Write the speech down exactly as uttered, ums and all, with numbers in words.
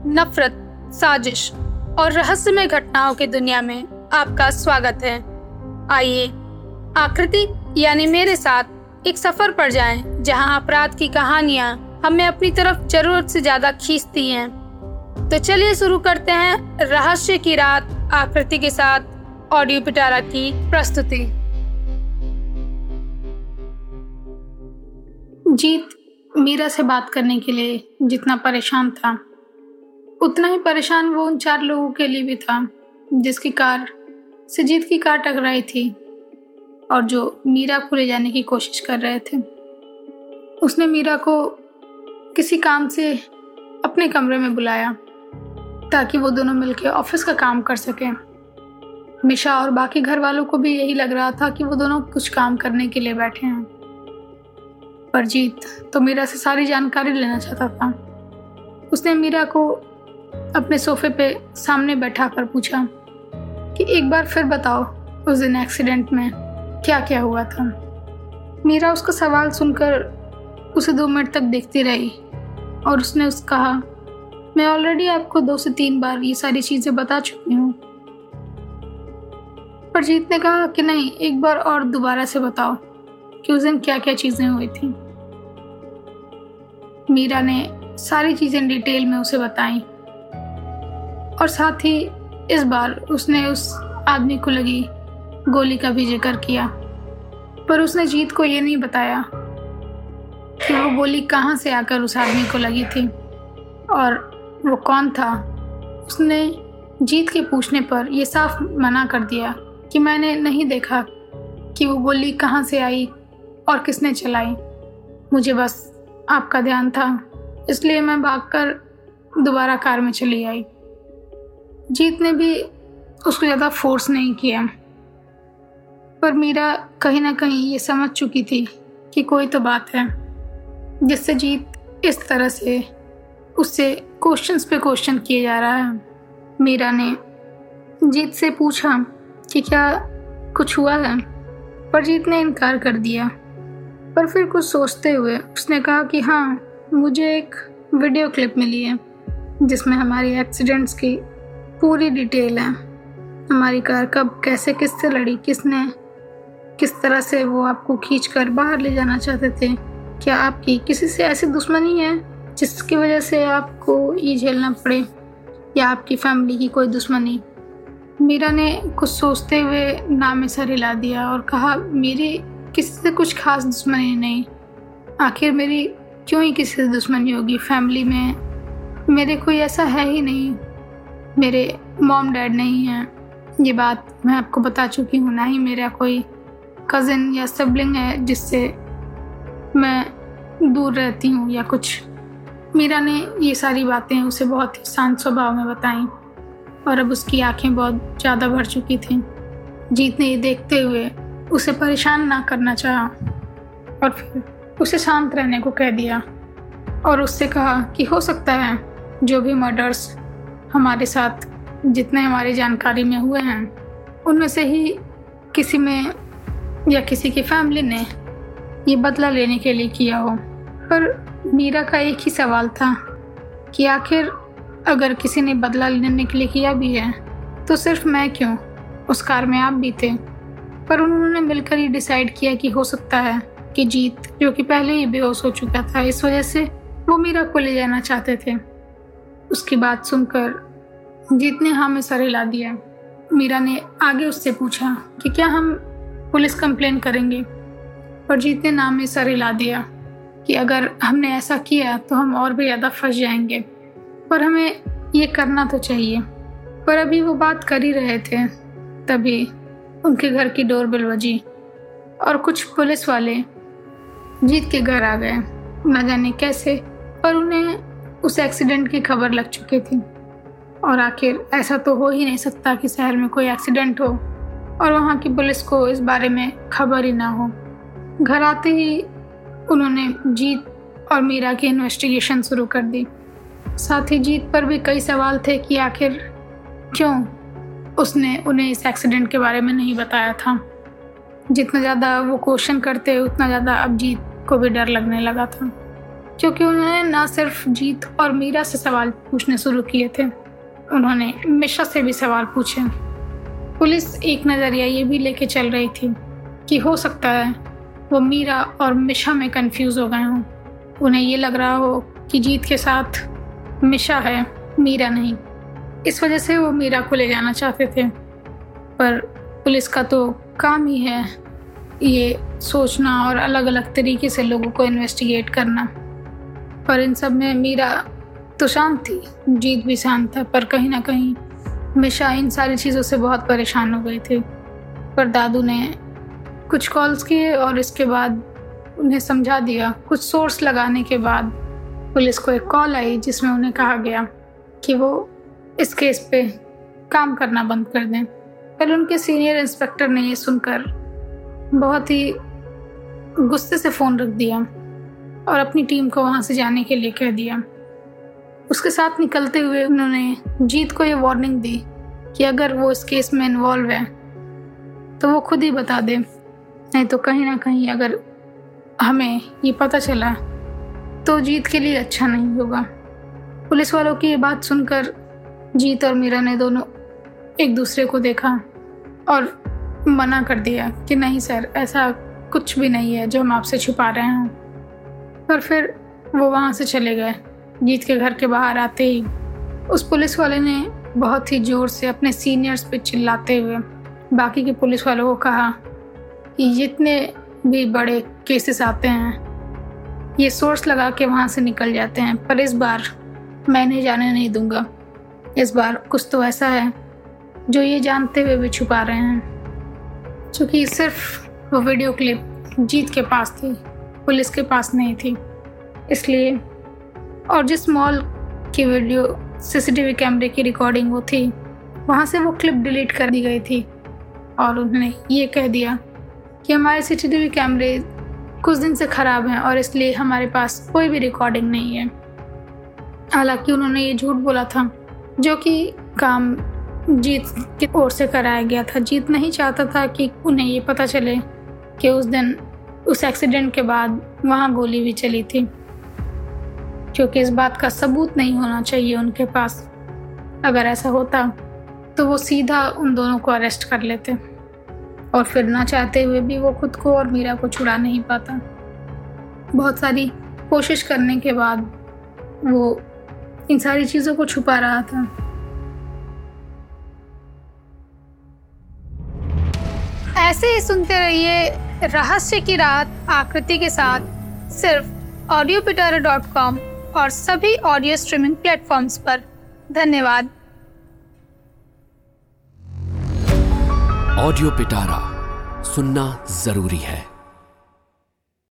नफरत, साजिश और रहस्यमय घटनाओं की दुनिया में आपका स्वागत है। आइए आकृति यानी मेरे साथ एक सफर पर जाएं, जहां अपराध की कहानियां हमें अपनी तरफ जरूरत से ज्यादा खींचती हैं। तो चलिए शुरू करते हैं रहस्य की रात आकृति के साथ ऑडियो पिटारा की प्रस्तुति। जीत मीरा से बात करने के लिए जितना परेशान था, उतना ही परेशान वो उन चार लोगों के लिए भी था जिसकी कार से जीत की कार टकराई थी और जो मीरा को ले जाने की कोशिश कर रहे थे। उसने मीरा को किसी काम से अपने कमरे में बुलाया ताकि वो दोनों मिलकर ऑफिस का काम कर सकें। मिशा और बाकी घर वालों को भी यही लग रहा था कि वो दोनों कुछ काम करने के लिए बैठे हैं, पर जीत तो मीरा से सारी जानकारी लेना चाहता था। उसने मीरा को अपने सोफे पे सामने बैठा कर पूछा कि एक बार फिर बताओ, उस दिन एक्सीडेंट में क्या क्या हुआ था। मीरा उसका सवाल सुनकर उसे दो मिनट तक देखती रही और उसने उस कहा, मैं ऑलरेडी आपको दो से तीन बार ये सारी चीजें बता चुकी हूँ। पर जीत ने कहा कि नहीं, एक बार और दोबारा से बताओ कि उस दिन क्या क्या चीजें हुई थी। मीरा ने सारी चीजें डिटेल में उसे बताई और साथ ही इस बार उसने उस आदमी को लगी गोली का भी जिक्र किया, पर उसने जीत को ये नहीं बताया कि वो गोली कहाँ से आकर उस आदमी को लगी थी और वो कौन था। उसने जीत के पूछने पर यह साफ मना कर दिया कि मैंने नहीं देखा कि वो गोली कहाँ से आई और किसने चलाई। मुझे बस आपका ध्यान था, इसलिए मैं भागकर दोबारा कार में चली आई। जीत ने भी उसको ज़्यादा फोर्स नहीं किया, पर मीरा कहीं ना कहीं ये समझ चुकी थी कि कोई तो बात है जिससे जीत इस तरह से उससे क्वेश्चंस पे क्वेश्चन किए जा रहा है। मीरा ने जीत से पूछा कि क्या कुछ हुआ है, पर जीत ने इनकार कर दिया। पर फिर कुछ सोचते हुए उसने कहा कि हाँ, मुझे एक वीडियो क्लिप मिली है जिसमें हमारी एक्सीडेंट्स की पूरी डिटेल है। हमारी कार कब कैसे किससे लड़ी, किसने किस तरह से वो आपको खींचकर बाहर ले जाना चाहते थे। क्या आपकी किसी से ऐसी दुश्मनी है जिसकी वजह से आपको ये झेलना पड़े, या आपकी फैमिली की कोई दुश्मनी। मीरा ने कुछ सोचते हुए नाम में सर हिला दिया और कहा, मेरी किसी से कुछ खास दुश्मनी नहीं। आखिर मेरी क्यों ही किसी से दुश्मनी होगी। फैमिली में मेरे कोई ऐसा है ही नहीं, मेरे मॉम डैड नहीं हैं, ये बात मैं आपको बता चुकी हूँ। ना ही मेरा कोई कज़न या सिबलिंग है जिससे मैं दूर रहती हूँ या कुछ। मीरा ने ये सारी बातें उसे बहुत ही शांत स्वभाव में बताईं और अब उसकी आंखें बहुत ज़्यादा भर चुकी थीं। जीत ने ये देखते हुए उसे परेशान ना करना चाहा और फिर उसे शांत रहने को कह दिया और उससे कहा कि हो सकता है जो भी मर्डर्स हमारे साथ जितने हमारी जानकारी में हुए हैं उनमें से ही किसी में या किसी की फैमिली ने ये बदला लेने के लिए किया हो। पर मीरा का एक ही सवाल था कि आखिर अगर किसी ने बदला लेने के लिए किया भी है तो सिर्फ मैं क्यों, उस कार में आप भी थे। पर उन्होंने मिलकर ही डिसाइड किया कि हो सकता है कि जीत, जो कि पहले ही बेहोश हो चुका था, इस वजह से वो मीरा को ले जाना चाहते थे। उसकी बात सुनकर जीत ने हाँ में सर हिला दिया। मीरा ने आगे उससे पूछा कि क्या हम पुलिस कंप्लेन करेंगे, पर जीत ने नाम में सर हिला दिया कि अगर हमने ऐसा किया तो हम और भी ज़्यादा फंस जाएंगे, पर हमें ये करना तो चाहिए। पर अभी वो बात कर ही रहे थे, तभी उनके घर की डोरबेल बजी और कुछ पुलिस वाले जीत के घर आ गए। न जाने कैसे, पर उन्हें उस एक्सीडेंट की खबर लग चुकी थी और आखिर ऐसा तो हो ही नहीं सकता कि शहर में कोई एक्सीडेंट हो और वहाँ की पुलिस को इस बारे में खबर ही ना हो। घर आते ही उन्होंने जीत और मीरा की इन्वेस्टिगेशन शुरू कर दी। साथ ही जीत पर भी कई सवाल थे कि आखिर क्यों उसने उन्हें इस एक्सीडेंट के बारे में नहीं बताया था। जितना ज़्यादा वो क्वेश्चन करते उतना ज़्यादा अब जीत को भी डर लगने लगा था। क्योंकि उन्होंने न सिर्फ जीत और मीरा से सवाल पूछने शुरू किए थे, उन्होंने मिशा से भी सवाल पूछे। पुलिस एक नज़रिया ये भी लेके चल रही थी कि हो सकता है वो मीरा और मिशा में कंफ्यूज हो गए हों। उन्हें ये लग रहा हो कि जीत के साथ मिशा है, मीरा नहीं। इस वजह से वो मीरा को ले जाना चाहते थे। पर पुलिस का तो काम ही है ये सोचना और अलग अलग तरीके से लोगों को इन्वेस्टिगेट करना। पर इन सब में मीरा तो शांत थी, जीत भी शांत था, पर कहीं ना कहीं मिशा इन सारी चीज़ों से बहुत परेशान हो गई थी। पर दादू ने कुछ कॉल्स किए और इसके बाद उन्हें समझा दिया। कुछ सोर्स लगाने के बाद पुलिस को एक कॉल आई जिसमें उन्हें कहा गया कि वो इस केस पे काम करना बंद कर दें। पर उनके सीनियर इंस्पेक्टर ने ये सुनकर बहुत ही गुस्से से फ़ोन रख दिया और अपनी टीम को वहाँ से जाने के लिए कह दिया। उसके साथ निकलते हुए उन्होंने जीत को ये वार्निंग दी कि अगर वो इस केस में इन्वॉल्व है तो वो खुद ही बता दे, नहीं तो कहीं ना कहीं अगर हमें ये पता चला तो जीत के लिए अच्छा नहीं होगा। पुलिस वालों की ये बात सुनकर जीत और मीरा ने दोनों एक दूसरे को देखा और मना कर दिया कि नहीं सर, ऐसा कुछ भी नहीं है जो हम आपसे छुपा रहे हैं। पर फिर वो वहाँ से चले गए। जीत के घर के बाहर आते ही उस पुलिस वाले ने बहुत ही ज़ोर से अपने सीनियर्स पे चिल्लाते हुए बाकी के पुलिस वालों को कहा कि जितने भी बड़े केसेस आते हैं ये सोर्स लगा के वहाँ से निकल जाते हैं, पर इस बार मैं इन्हें जाने नहीं दूंगा। इस बार कुछ तो ऐसा है जो ये जानते हुए भी छुपा रहे हैं। क्योंकि सिर्फ वो वीडियो क्लिप जीत के पास थी, पुलिस के पास नहीं थी, इसलिए। और जिस मॉल की वीडियो सीसीटीवी कैमरे की रिकॉर्डिंग वो थी, वहाँ से वो क्लिप डिलीट कर दी गई थी और उन्होंने ये कह दिया कि हमारे सीसीटीवी कैमरे कुछ दिन से ख़राब हैं और इसलिए हमारे पास कोई भी रिकॉर्डिंग नहीं है। हालांकि उन्होंने ये झूठ बोला था, जो कि काम जीत की ओर से कराया गया था। जीत नहीं चाहता था कि उन्हें ये पता चले कि उस दिन उस एक्सीडेंट के बाद वहाँ गोली भी चली थी, क्योंकि इस बात का सबूत नहीं होना चाहिए उनके पास। अगर ऐसा होता तो वो सीधा उन दोनों को अरेस्ट कर लेते और फिर ना चाहते हुए भी वो खुद को और मीरा को छुड़ा नहीं पाता। बहुत सारी कोशिश करने के बाद वो इन सारी चीज़ों को छुपा रहा था। ऐसे ही सुनते रहिए रहस्य की रात आकृति के साथ, सिर्फ ऑडियो पिटारा डॉट कॉम और सभी ऑडियो स्ट्रीमिंग प्लेटफॉर्म्स पर। धन्यवाद। ऑडियो पिटारा सुनना जरूरी है।